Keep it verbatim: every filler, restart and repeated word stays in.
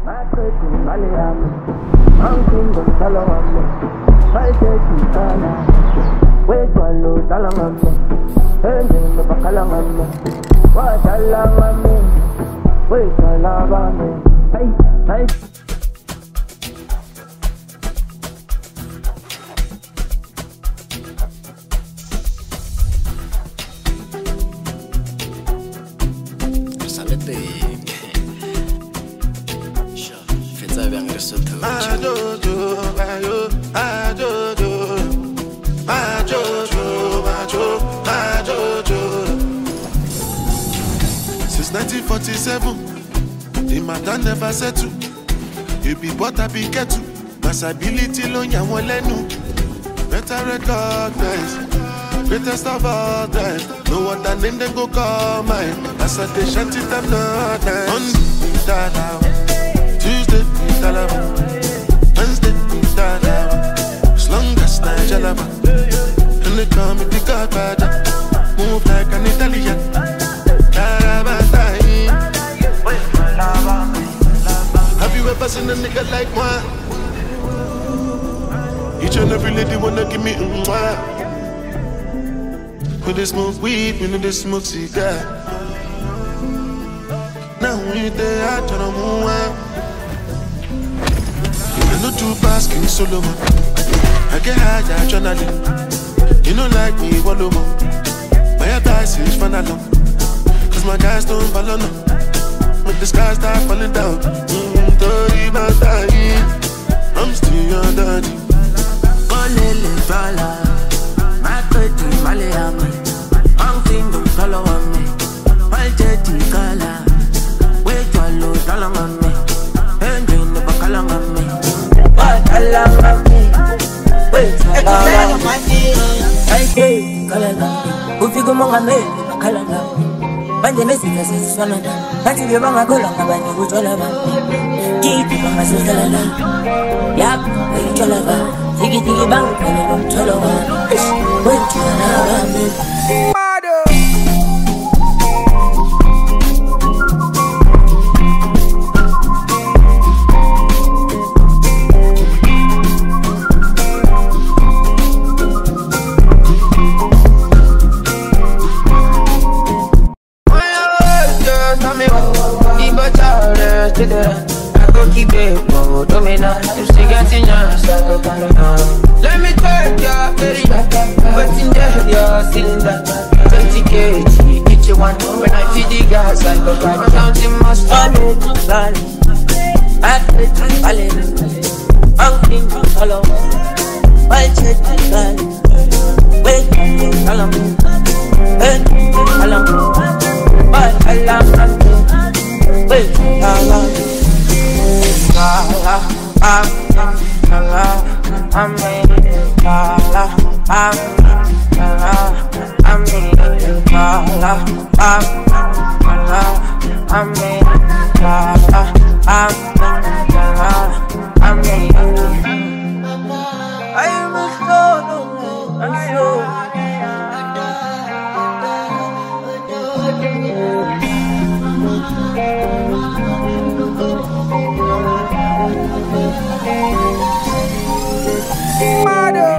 nineteen forty-seven, the matter never settle. You be what I be get to. Masability lo ya won lenu. Better recognize, greatest of all time. No other name they go call mine. As I dey shanty them not nice. Monday, da-da. Tuesday, da-da. Wednesday, da-da. As long as I jalaba. And they call me the Godfather. Move like an Italian. Have you ever seen a nigga like moi? Each and every lady wanna give me a mwah. When they smoke weed, when they smoke cigar. Now we there, I turn on move. I know two basking solo man. I get high, I journaling. You know like me, one more. My advice is fun along. Cause my guys don't follow no. Make the sky start falling down. Mm, dirty my time. I'm still your daddy. Olele fala, my pretty Malayami. I'm thinking follow on me. My jetty color. Wait your load, along on me. Engine the back along on me. What along on me? Wait, along on me. I can't call it on me. If you go on me, call it on me. Banje mesika siswana Bati beba ngakola ngabani kutola ba Kiti banga sisala la Yap, kutola ba Tiki tiki bang kene kutola ba Wetu na ba I go keep it, whoa, domina. You still getting your circle, let me take your area, but in there, your cylinder. twenty kilograms, each one. When I feed the gas, I go back counting my solid, solid. I play to solid. I'm thinking follow. I'll check the solid. Wait, follow me. Hey, follow me. But I love you. Wait, la la la la, I'm la la, I'm la la, I'm la, I'm la la, I'm la, I'm la la, I'm la, I'm I am a soul, I'm so. Mother.